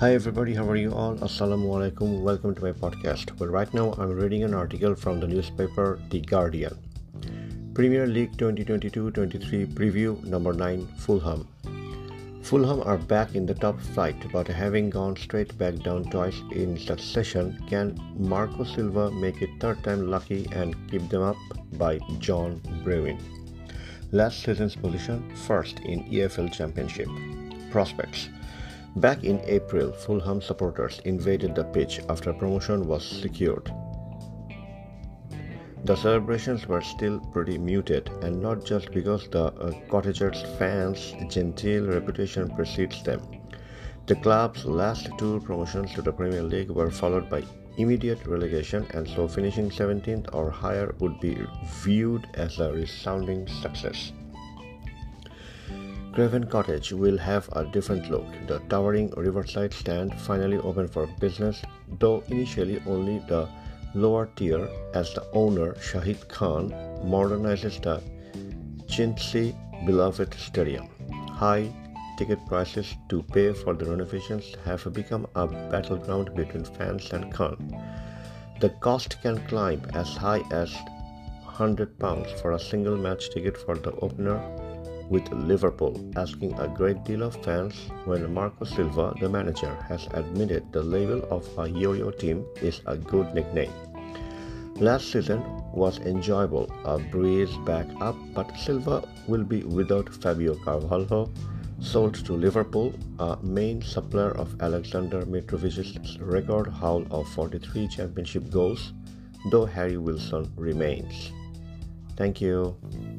Hi everybody, how are you all? Assalamu alaikum. Welcome to my podcast. Well, right now I'm reading an article from the newspaper The Guardian. Premier League 2022-23 preview number 9 Fulham. Fulham are back in the top flight, but having gone straight back down twice in succession, can Marco Silva make it third time lucky and keep them up by John Brewin? Last season's position, first in EFL Championship. Prospects. Back in April, Fulham supporters invaded the pitch after promotion was secured. The celebrations were still pretty muted, and not just because the Cottagers' fans' genteel reputation precedes them. The club's last two promotions to the Premier League were followed by immediate relegation, and so finishing 17th or higher would be viewed as a resounding success. Craven Cottage will have a different look. The towering riverside stand finally open for business, though initially only the lower tier, as the owner, Shahid Khan, modernizes the Chintzy beloved stadium. High ticket prices to pay for the renovations have become a battleground between fans and Khan. The cost can climb as high as £100 for a single match ticket for the opener, with Liverpool asking a great deal of fans when Marco Silva, the manager, has admitted the label of a yo-yo team is a good nickname. Last season was enjoyable, a breeze back up, but Silva will be without Fabio Carvalho, sold to Liverpool, a main supplier of Alexander Mitrovic's record haul of 43 championship goals, though Harry Wilson remains. Thank you.